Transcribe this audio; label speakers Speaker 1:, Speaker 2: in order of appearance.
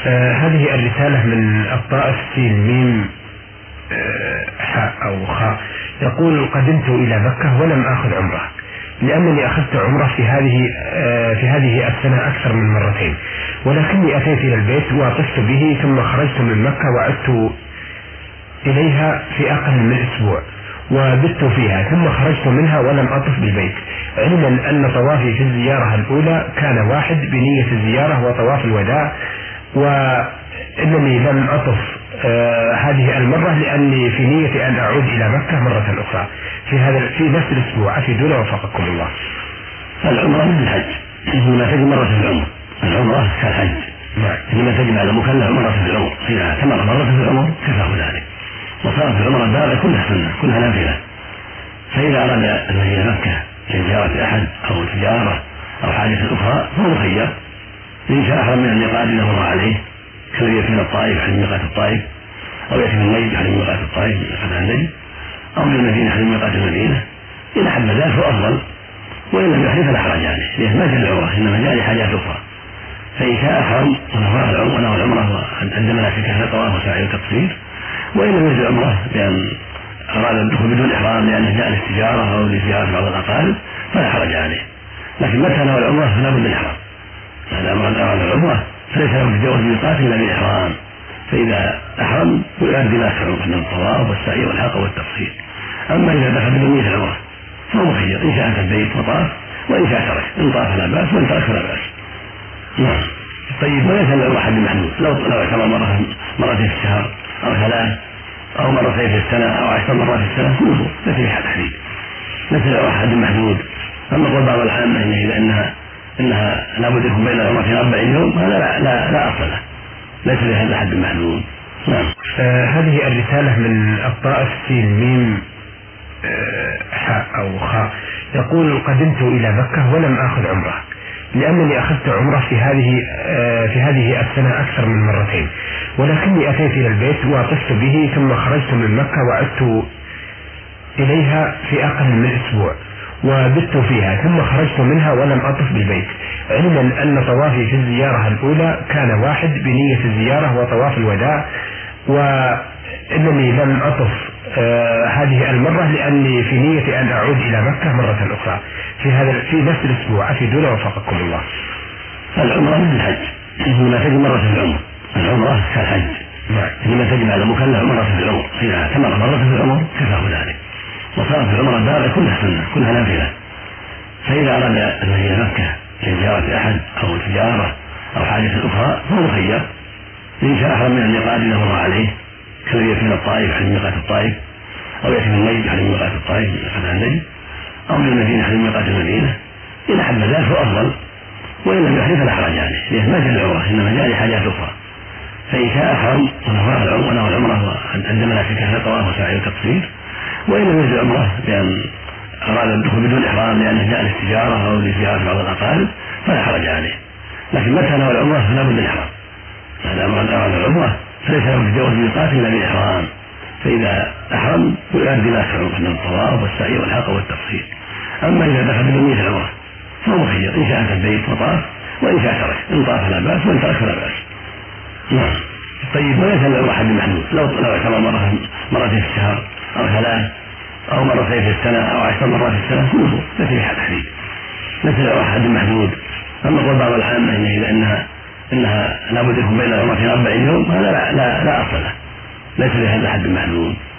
Speaker 1: هذه الرسالة من الطائف سين ميم حاء أو خاء. يقول: قدمت إلى مكة ولم آخذ عمرة، لأنني أخذت عمرة في هذه السنة أكثر من مرتين، ولكني أتيت إلى البيت وطفت به، ثم خرجت من مكة وعدت إليها في أقل من أسبوع وبت فيها، ثم خرجت منها ولم أطف بالبيت، علما أن طوافي في الزيارة الأولى كان واحد بنية الزيارة وطواف الوداع، وإنني لم أطف هذه المرة لأني في نية أن أعود إلى مكة مرة أخرى في نفس الأسبوع. أفيدونا وفقكم الله.
Speaker 2: العمرة مثل الحج، إنما تجب مرة في العمرة كالحج، إنما تجب على المكلف مرة في العمر، إذا اعتمر مرة في العمر كفاه ذلك، وصارت العمرة الباقية كلها سنة كلها نافلة. فإذا أراد أن يجي إلى مكة لزيارة أحد أو تجارة أو حاجة أخرى فهو مخير، إن شاء أحرم من الميقات الذي مر عليه، كالذي يأتي من الطائف يحرم ميقات الطائف، أو يأتي من نجد يحرم ميقات الطائف ميقات النجد، أو من المدينة يحرم ميقات المدينة. إن أحب ذلك فهو أفضل، وإن لم يحرم فلا حرج عليه، لأنه ما جاء العمرة إنما جاء لحاجات أخرى. فإن شاء أحرم ونوى العمرة وأدى مناسكها طواف وسعي وتقصير، وإن لم يجد العمرة بأن أراد الدخول بدون إحرام لأنه جاء للتجارة أو لزيارة بعض الأقارب فلا حرج عليه. لكن متى نوى العمرة فلا بد من الإحرام، هذا أمر أراد العمرة فليس له تجاوز الميقات إلا بالإحرام، فإذا أحرم يؤدي ما يشرع من الطواف والسعي والحلق والتقصير. أما إذا دخل بنية العمرة فهو مخير، إن شاء أتى البيت وطاف، وإن شاء ترك، إن طاف فلا بأس وإن ترك فلا بأس. نعم. طيب، وليس العمرة حد محدود، لو اعتمر مرتين في الشهر أو ثلاث أو مرتين في السنة أو 10 مرات في السنة كله ليس فيها تحديد، ليس العمرة حد محدود. أما قول بعض العامة إنها لابد يكون بين العمرتين 40 يوم، هذا لا أصل له، ليس لهذا حد محدود. نعم.
Speaker 1: هذه الرسالة من الطائف سين ميم حاء أو خاء. يقول: قدمت إلى مكة ولم آخذ عمرة، لأنني أخذت عمرة في هذه السنة أكثر من مرتين، ولكني أتيت إلى البيت وطفت به، ثم خرجت من مكة وعدت إليها في أقل من أسبوع وبت فيها، ثم خرجت منها ولم أطف بالبيت، علما أن طوافي في الزيارة الأولى كان واحد بنية الزيارة وطواف الوداع، وإنني لم أطف هذه المرة لأني في نية أن أعود إلى مكة مرة أخرى في نفس الأسبوع. أفيدونا وفقكم الله.
Speaker 2: العمرة مثل الحج، إنما تجب مرة في العمرة كالحج، إنما تجب على المكلف مرة في العمر، إذا اعتمر مرة في العمر كفاه ذلك، وصارت العمرة الباقية كلها سنة كلها نافلة. فإذا أراد أن يجي إلى مكة لزيارة أحد أو تجارة أو حاجة أخرى فهو مخير، إن شاء أحرم من الميقات الذي مر عليه، كالذي يأتي من الطائف يحرم ميقات الطائف، أو يأتي من نجد يحرم ميقات الطائف ميقات النجد، أو من المدينة يحرم ميقات المدينة. إن أحب ذلك فهو أفضل، وإن لم يحرم فلا حرج عليه، لأنه ما جاء العمرة إنما جاء لحاجات أخرى. فإن شاء أحرم ونوى العمرة وأدى مناسكها طواف وسعي وتقصير، وإن لم يجد العمرة بأن أراد الدخول بدون إحرام لأنه جاء للتجارة أو لزيارة بعض الأقارب فلا حرج عليه. لكن متى نوى العمرة فلا بد من الإحرام، هذا أمر أراد العمرة فليس له تجاوز الميقات إلا بالإحرام، فإذا أحرم يؤدي ما يشرع من الطواف والسعي والحلق والتقصير. أما إذا دخل بنية العمرة فهو مخير، إن شاء أتى البيت وطاف، وإن شاء ترك، إن طاف فلا بأس وإن ترك فلا بأس. نعم. طيب، وليس العمرة حد محدود، لو اعتمر مرتين في الشهر أو ثلاث أو مرتين في السنة أو 10 مرات في السنة كله ليس فيها تحديد، ليس العمرة حد محدود. أما قول بعض العامة إنها لابد يكون بين العمرتين 40 يوم، هذا لا أصل له، ليس لهذا حد محدود.